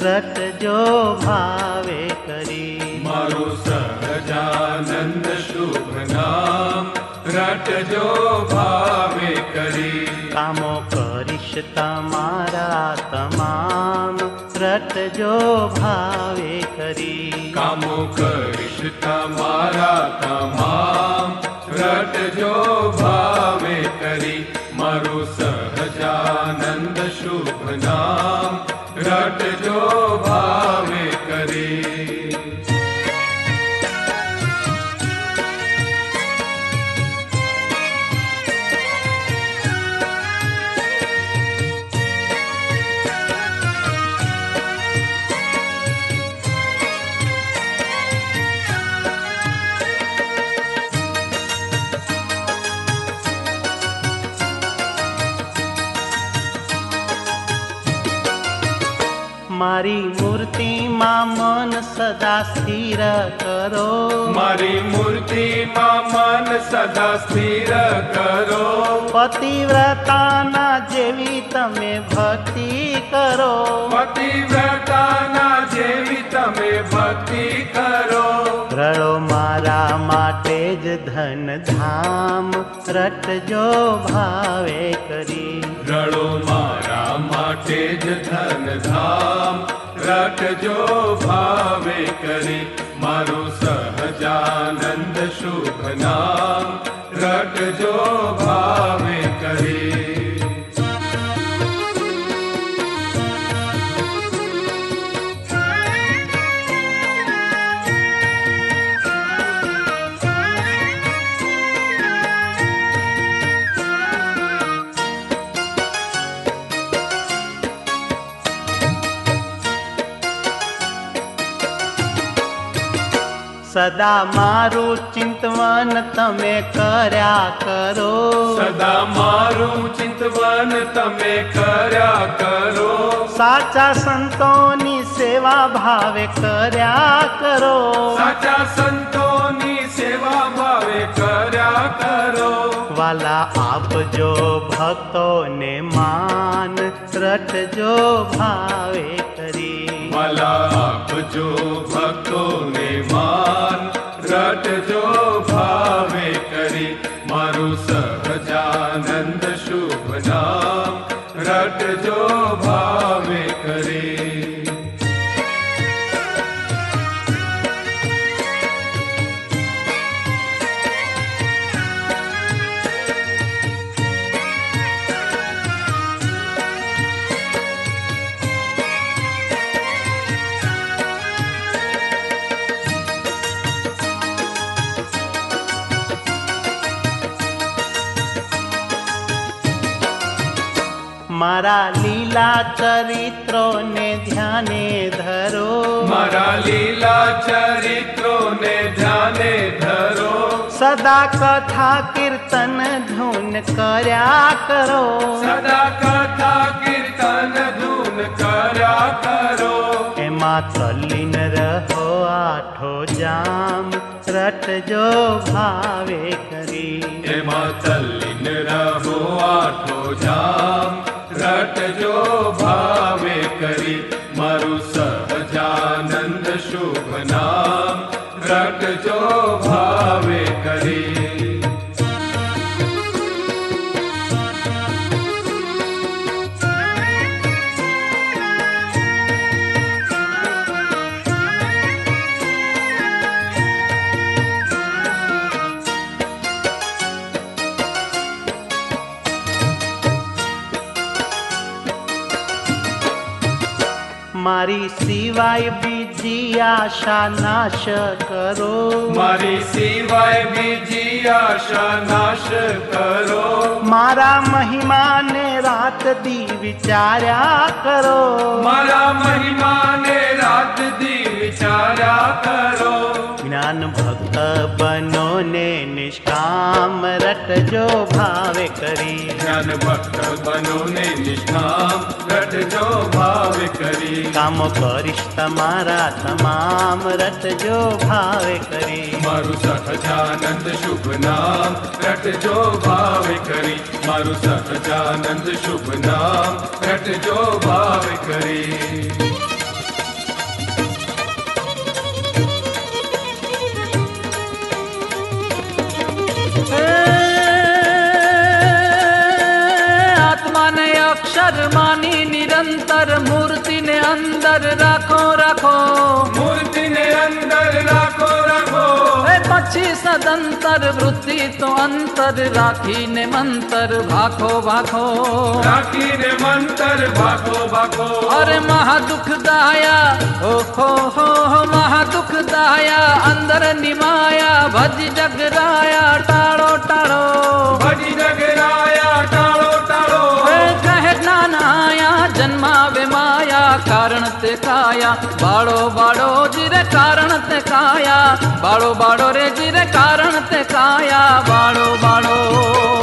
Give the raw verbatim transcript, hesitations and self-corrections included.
રટજો ભાવે કરી. મારું સહજાનંદ શુભ નામ રટજો ભાવે કરી. કામો કરીશ તમારા તમામ રટજો ભાવે કરી. કામો કરીશ તમારા તમામ રટજો ભાવે કરી. મારું સહજાનંદ શુભ નામ રટજો ભાવે કરી. મારી મૂર્તિમાં મન સદા સ્થિર કરો. મારી મૂર્તિમાં મન સદા સ્થિર કરો. પતિવ્રતાના જેવી તમે ભક્તિ કરો. પતિવ્રતાના જેવી તમે ભક્તિ કરો. રળો મારા માટે જ ધન ધામ રટજો ભાવે કરી. રળો મારા માટે જ ધન ધામ રટજો ભાવે કરી. મારું સહજાનંદ શુભ નામ રટજો ભાવે કરી. સદા મારું ચિંતવન તમે કર્યા કરો. સદા મારું ચિંતવન તમે કર્યા કરો. સાચા સંતોની સેવા ભાવે કર્યા કરો. સાચા સંતોની સેવા ભાવે કર્યા કરો. વાલા આપજો ભક્તોને માન રટજો ભાવે કરી. વાલા આપજો ભક્તોને માન રટજો ભાવે કરી. મારું સહજાનંદ શુભ નામ રટજો ભાવે કરી. મારા લીલા ચરિત્રોને ધ્યાને ધરો. મારા લીલા ચરિત્રોને ધ્યાને ધરો. સદા કથા કીર્તન ધૂન કર્યા કરો. સદા કથા કીર્તન ધૂન કર્યા કરો. એમાં તલ્લીન રહો આઠો જામ રટજો ભાવે કરી. એમાં તલ્લીન રહો આઠો જામ રટજો ભાવે કરી. મારું સહજાનંદ શુભ નામ રટજો ભાવે કરી. મારી સિવાય બીજી આશા નાશ કરો. મારી સિવાય બીજી આશા નાશ કરો. મારા મહિમાને રાત દી વિચાર્યા કરો. મારા મહિમાને રાત દી વિચાર્યા કરો. જ્ઞાન ભક્ત બનો ને નિષ્કામ રટજો ભાવે કરી. જ્ઞાન ભક્ત બનો ને નિષ્કામ રટજો ભાવે કરી. કામો કરીશ તમારા તમામ રટજો ભાવે કરી. મારું સહજાનંદ શુભ નામ રટજો ભાવે કરી. મારું સહજાનંદ શુભ નામ રટજો ભાવે કરી. अंतर मानी निरंतर मूर्ति ने अंदर राखो राखो मूर्ति ने अंदर राखो राखो ए पक्षी सदंतर वृत्ति तो अंतर राखी ने मंतर भाखो भाखो राखी ने मंतर भाखो भाखो अरे महादुख दाया ओ हो हो हो महादुख दाया अंदर निमाया भज जगराया टाड़ो टाड़ो भज जगराया टाड़ो टाड़ो कहे ज्ञान आया जन्मावे माया कारण ते काया बाड़ो बाड़ो जिरे कारण ते काया बाड़ो बाड़ो रे जिरे कारण ते काया बाड़ो बाड़ो